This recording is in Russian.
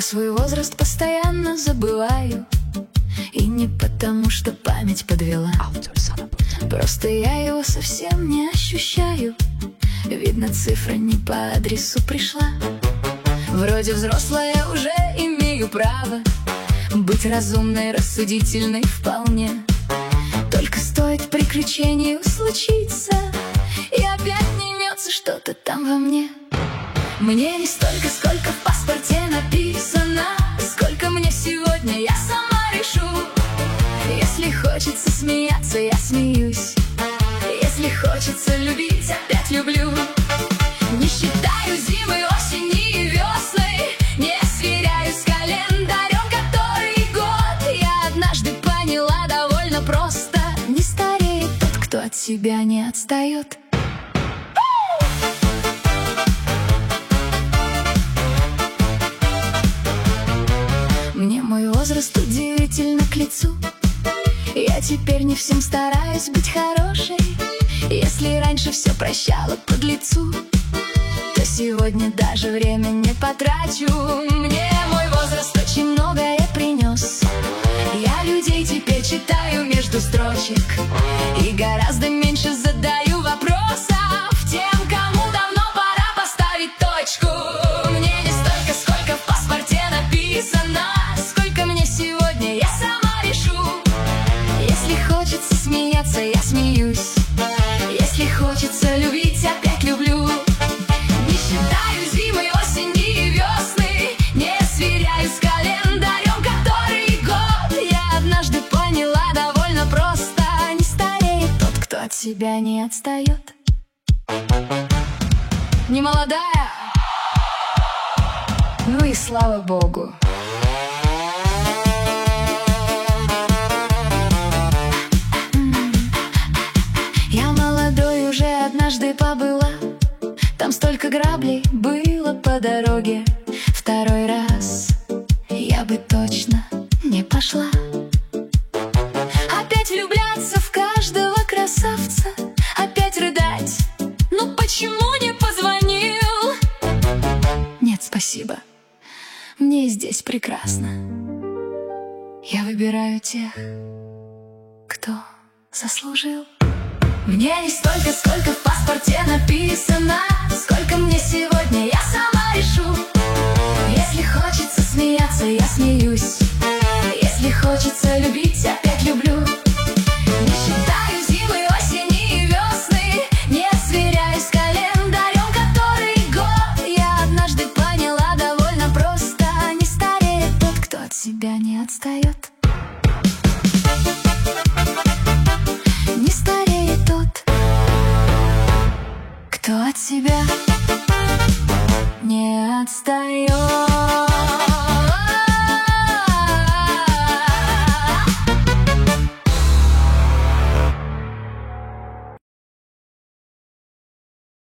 свой возраст постоянно забываю. И не потому, что память подвела, просто я его совсем не ощущаю. Видно, цифра не по адресу пришла. Вроде взрослая, уже имею право быть разумной, рассудительной вполне. Только стоит приключению случиться, и опять не имется что-то там во мне. Мне не столько, сколько в паспорте написано, сколько мне сегодня, я сама решу. Если хочется смеяться, я смеюсь. Если хочется любить, опять люблю. Не считаю зимы, осени и весны, не сверяю с календарем который год. Я однажды поняла довольно просто: не стареет тот, кто от себя не отстает. Мне мой возраст удивительно к лицу. Я теперь не всем стараюсь быть хорошей. Если раньше все прощала подлецу, то сегодня даже время не потрачу. Мне мой возраст очень многое принес. Я людей теперь читаю между строчек и гораздо меньше задаю вопросов тем, кому давно пора поставить точку. Мне не столько, сколько в паспорте написано, сколько мне сегодня, я сама решу. Если хочется смеяться, я смеюсь. Если хочется любить, опять люблю. Не считаю зимы, осени и весны, не сверяю с календарем который год. Я однажды поняла довольно просто: не стареет тот, кто от себя не отстает. Не молодая, ну и слава богу. Я молодой уже однажды побыла, там столько граблей было по дороге. Второй раз я бы точно не пошла. Опять влюбляться в каждого красавца, опять рыдать: ну почему не позвонил? Нет, спасибо, мне и здесь прекрасно. Я выбираю тех, кто заслужил. Мне не столько, сколько в паспорте написано, сколько мне сегодня, я сама решу. Если хочется смеяться, я смеюсь. Если хочется любить, опять люблю.